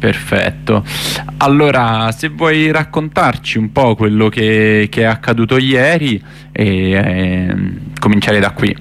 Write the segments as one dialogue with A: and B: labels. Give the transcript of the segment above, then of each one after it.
A: Perfetto. Allora, se vuoi raccontarci un po' quello che è accaduto ieri e cominciare da qui.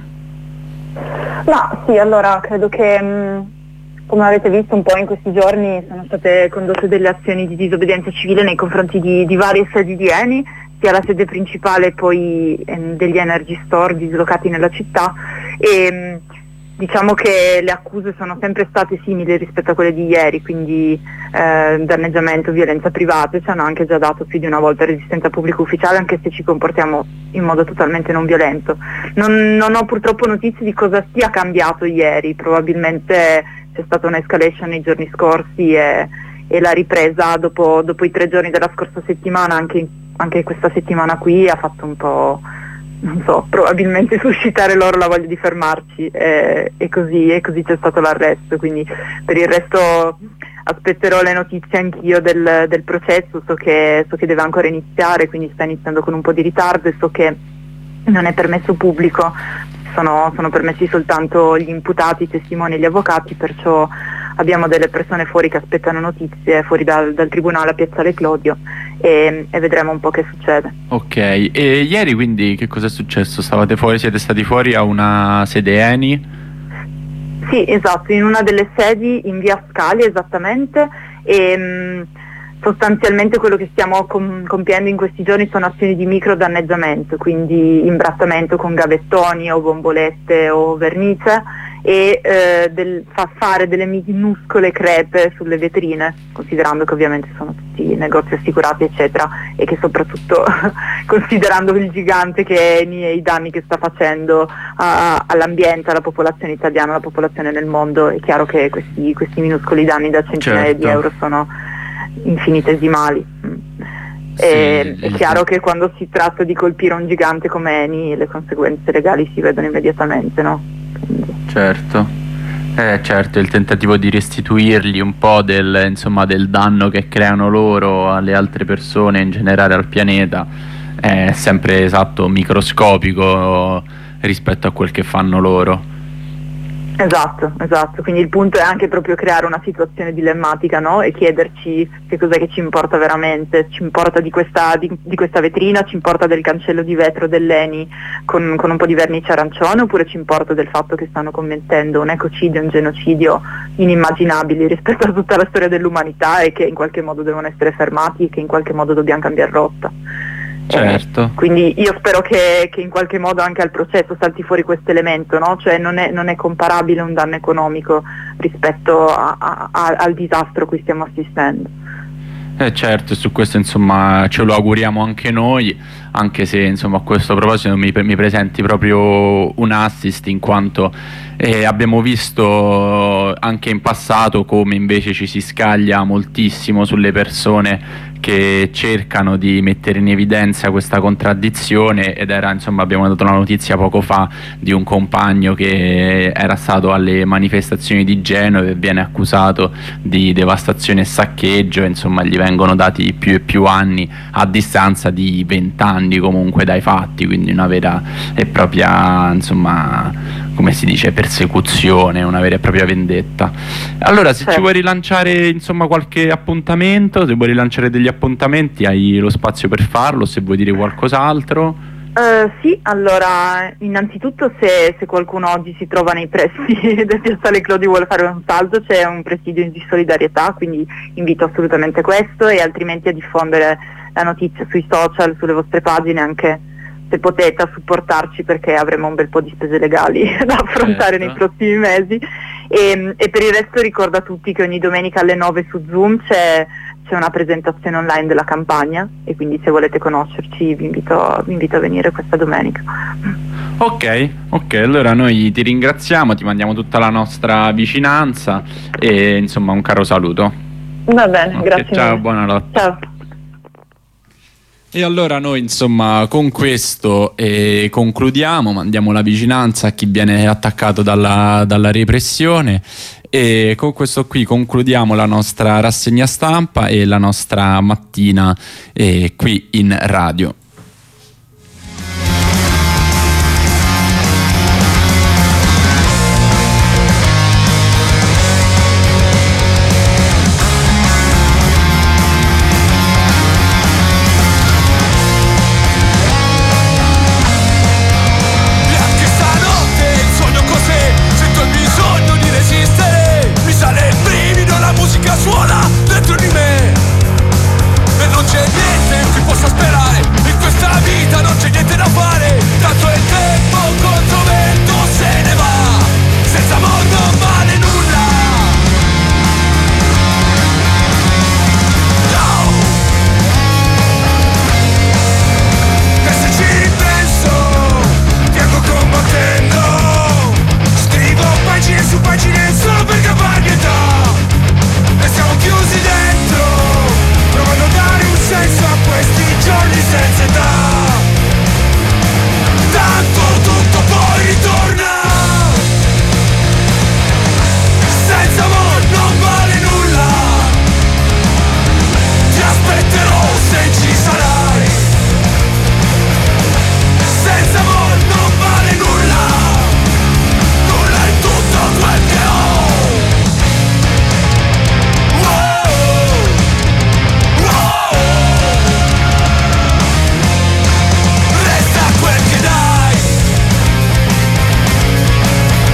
B: Ma sì, allora credo che come avete visto un po' in questi giorni sono state condotte delle azioni di disobbedienza civile nei confronti di varie sedi di Eni, sia la sede principale e poi degli energy store dislocati nella città, e diciamo che le accuse sono sempre state simili rispetto a quelle di ieri, quindi danneggiamento, violenza privata. Ci hanno anche già dato più di una volta resistenza pubblica ufficiale, anche se ci comportiamo in modo totalmente non violento. Non ho purtroppo notizie di cosa sia cambiato ieri, probabilmente c'è stata un'escalation nei giorni scorsi e la ripresa dopo i 3 giorni della scorsa settimana, anche questa settimana qui ha fatto un po', non so, probabilmente suscitare loro la voglia di fermarci, e così c'è stato l'arresto. Quindi per il resto aspetterò le notizie anch'io del processo. So che deve ancora iniziare, quindi sta iniziando con un po' di ritardo, e so che non è permesso pubblico, sono permessi soltanto gli imputati, i testimoni e gli avvocati, perciò abbiamo delle persone fuori che aspettano notizie fuori dal tribunale a Piazzale Clodio, e vedremo un po' che succede.
A: Ok, e ieri quindi che cosa è successo? Stavate fuori, siete stati fuori a una sede Eni?
B: Sì, esatto, in una delle sedi in via Scali esattamente, e sostanzialmente quello che stiamo compiendo in questi giorni sono azioni di micro danneggiamento, quindi imbrattamento con gavettoni o bombolette o vernice, e fare delle minuscole crepe sulle vetrine, considerando che ovviamente sono tutti negozi assicurati eccetera, e che soprattutto considerando il gigante che è Eni e i danni che sta facendo all'ambiente, alla popolazione italiana, alla popolazione nel mondo, è chiaro che questi minuscoli danni da centinaia di euro sono infinitesimali. È chiaro che quando si tratta di colpire un gigante come Eni le conseguenze legali si vedono immediatamente, no? Quindi.
A: Certo, il tentativo di restituirgli un po' del danno che creano loro alle altre persone, in generale al pianeta, è sempre microscopico rispetto a quel che fanno loro.
B: Esatto, quindi il punto è anche proprio creare una situazione dilemmatica, no? E chiederci che cos'è che ci importa veramente. Ci importa di questa vetrina, ci importa del cancello di vetro dell'Eni con un po' di vernice arancione, oppure ci importa del fatto che stanno commettendo un ecocidio, un genocidio inimmaginabili rispetto a tutta la storia dell'umanità, e che in qualche modo devono essere fermati, e che in qualche modo dobbiamo cambiare rotta.
A: Certo.
B: Quindi io spero che in qualche modo anche al processo salti fuori questo elemento, no? Cioè non è comparabile un danno economico rispetto al disastro a cui stiamo assistendo.
A: Certo, su questo ce lo auguriamo anche noi, anche se a questo proposito mi presenti proprio un assist, in quanto abbiamo visto anche in passato come invece ci si scaglia moltissimo sulle persone che cercano di mettere in evidenza questa contraddizione, ed era abbiamo dato la notizia poco fa di un compagno che era stato alle manifestazioni di Genova e viene accusato di devastazione e saccheggio, e gli vengono dati più e più anni a distanza di 20 anni comunque dai fatti, quindi una vera e propria come si dice, persecuzione, una vera e propria vendetta. Allora, se ci vuoi rilanciare qualche appuntamento, se vuoi rilanciare degli appuntamenti, hai lo spazio per farlo, se vuoi dire qualcos'altro.
B: Sì, allora innanzitutto se qualcuno oggi si trova nei pressi del Piazzale Clodio e vuole fare un salto, c'è un presidio di solidarietà, quindi invito assolutamente questo, e altrimenti a diffondere la notizia sui social, sulle vostre pagine, anche se potete, a supportarci, perché avremo un bel po' di spese legali da affrontare nei prossimi mesi. E per il resto ricordo a tutti che ogni domenica alle 9 su Zoom c'è una presentazione online della campagna, e quindi se volete conoscerci vi invito a venire questa domenica.
A: Ok, allora noi ti ringraziamo, ti mandiamo tutta la nostra vicinanza e un caro saluto.
B: Va bene, grazie.
A: Ciao, buonanotte.
B: Ciao.
A: E allora noi con questo concludiamo, mandiamo la vicinanza a chi viene attaccato dalla repressione, e con questo qui concludiamo la nostra rassegna stampa e la nostra mattina qui in radio.